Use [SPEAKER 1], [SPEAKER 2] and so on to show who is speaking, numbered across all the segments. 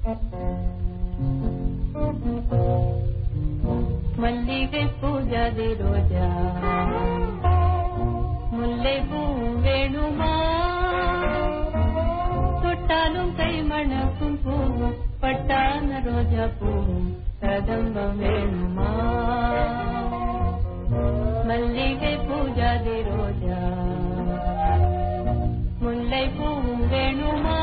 [SPEAKER 1] மல்லிகை பூஜாதி ரோஜா முல்லை பூ வேணுமா தொட்டாலும் கை மணக்கும் பூ பட்டான ரோஜா பூ கதம்பம் வேணுமா மல்லிகை பூஜாதி ரோஜா முல்லை பூ வேணுமா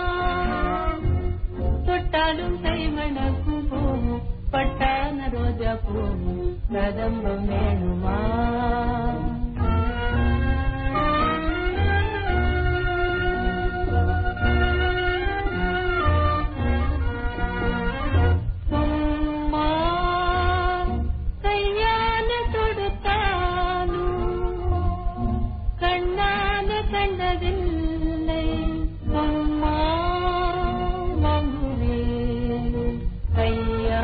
[SPEAKER 1] தொட்டாலும் கை மணக்கும் பூ பட்டான ரோஜா பூ கதம்பம் வேணுமா சும்மா கையால தொடுத்தாலும் கண்ணால கண்டதில்லை சும்மா வாங்குவேன் கையா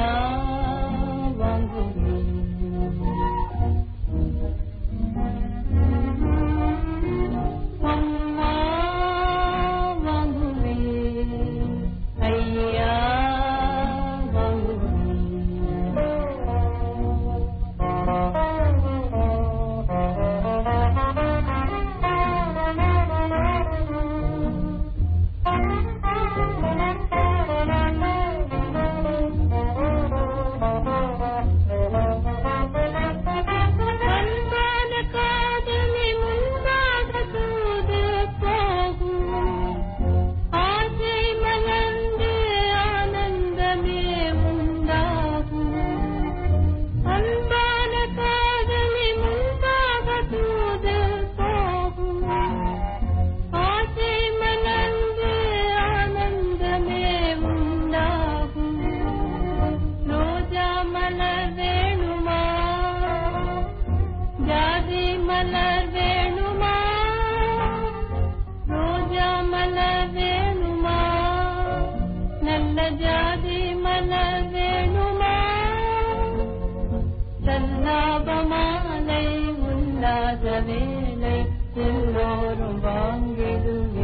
[SPEAKER 1] சல்லாபமாலை உல்லாத வேலை எல்லோரும் வாங்கிடுவே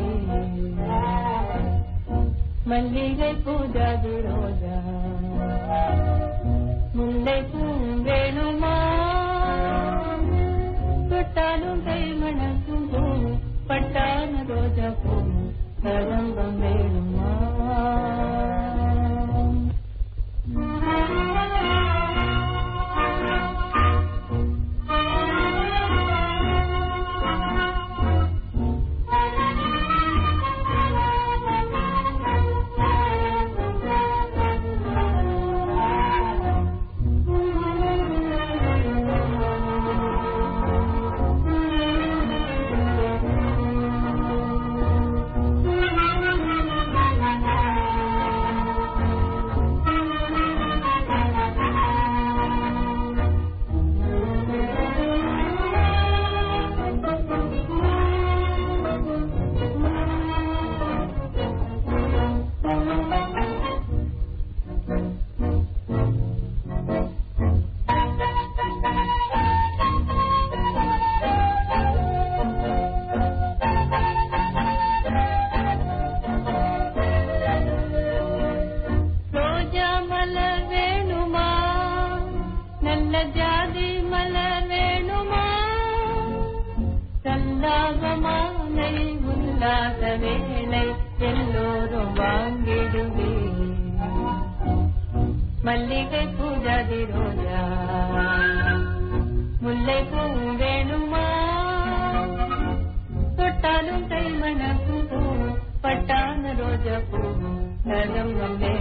[SPEAKER 1] மல்லிகை பூஜாதி ரோஜா முல்லை பூ வேணுமா தொட்டாலும் கை மணக்கும் பூ பட்டான ரோஜா பூ கதம்பம் வேணுமா ஜாதி மலர் வேணுமா சல்லாபமாலை உல்லாத வேலை எல்லோரும் வாங்கிடுவே மல்லிகை பூஜாதி ரோஜா முல்லை பூ வேணுமா தொட்டாலும் கை மணக்கும் பூ பட்டான ரோஜா பூ கதம்பம்